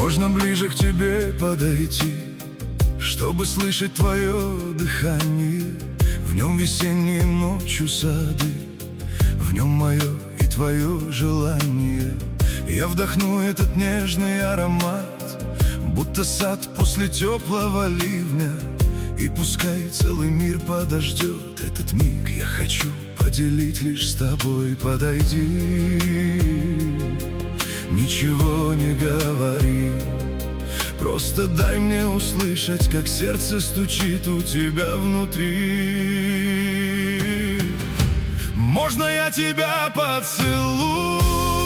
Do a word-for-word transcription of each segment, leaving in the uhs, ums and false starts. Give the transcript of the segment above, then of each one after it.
Можно ближе к тебе подойти, чтобы слышать твое дыхание. В нем весенние ночью сады, в нем мое и твое желание. Я вдохну этот нежный аромат, будто сад после теплого ливня. И пускай целый мир подождет этот миг, я хочу поделить лишь с тобой. Подойди, ничего не говори, просто дай мне услышать, как сердце стучит у тебя внутри. Можно я тебя поцелую,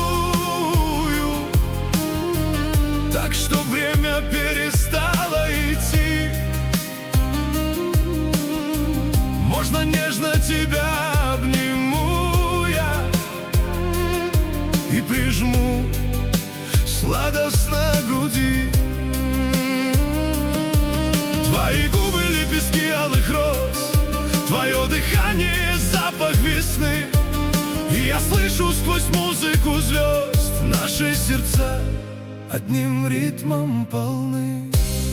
так что время перестало идти? Можно нежно тебя обниму я и прижму сладостно к груди. Твои губы — лепестки алых роз, твое дыхание — запах весны. И я слышу сквозь музыку звезд, наши сердца одним ритмом полны.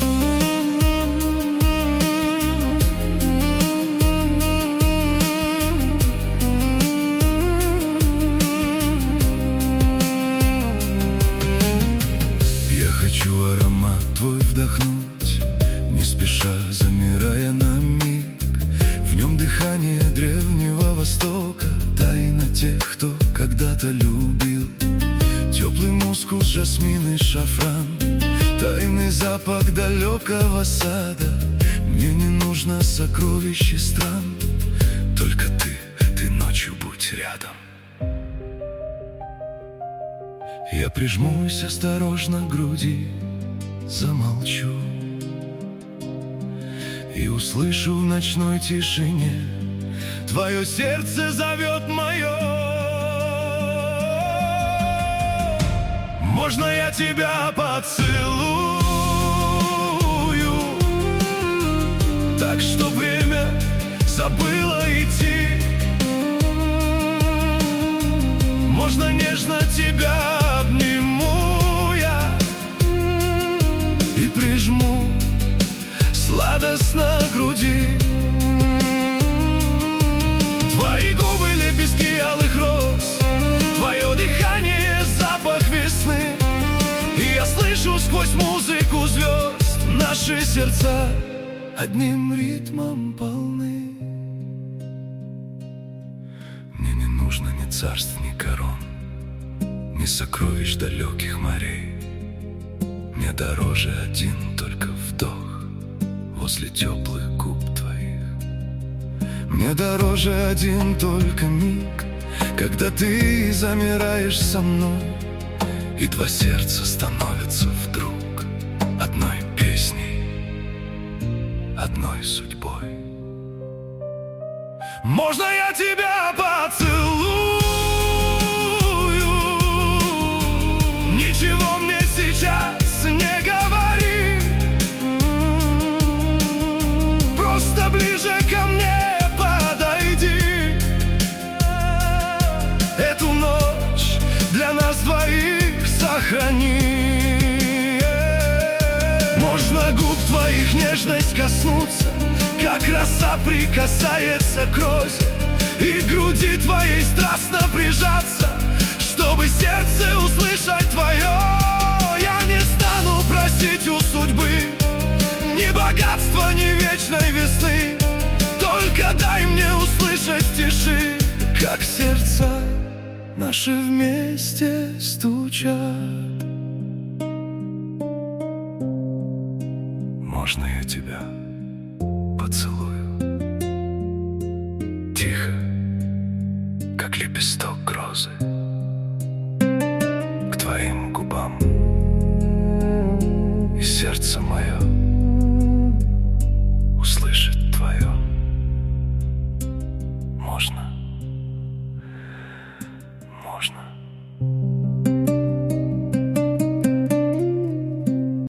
Я хочу аромат твой вдохнуть, не спеша, замирая на миг. В нем дыхание древнего Востока, тайна тех, кто когда-то любил. Теплый мускус, жасмин и шафран, тайный запах далекого сада. Мне не нужно сокровищ стран, только ты, ты ночью будь рядом. Я прижмусь осторожно к груди, замолчу и услышу в ночной тишине твое сердце зовет мое. Можно я тебя поцелую, так что время забыло идти? Можно нежно тебя обниму я и прижму сладостно к груди. Твои губы — лепестки алых роз, твое дыхание — запах весны. И я слышу сквозь музыку звезд, наши сердца одним ритмом полны. Мне не нужно ни царств, ни корон, ни сокровищ далеких морей. Мне дороже один только вдох возле теплых губ твоих. Мне дороже один только миг, когда ты замираешь со мной, и два сердца становятся вдруг одной песней, одной судьбой. Можно я тебя поцелую? Ничего мне сейчас не говори, просто ближе ко мне подойди. Эту ночь для нас двоих сохрани. Можно губ твоих нежность коснуться, как роса прикасается к розе, и к груди твоей страстно прижаться, чтобы сердце услышать твое. Я не стану просить у судьбы ни богатства, ни вечной весны, только дай мне услышать в тиши, как сердца наши вместе стучат. Можно я тебя поцелую? Тихо, как лепесток розы.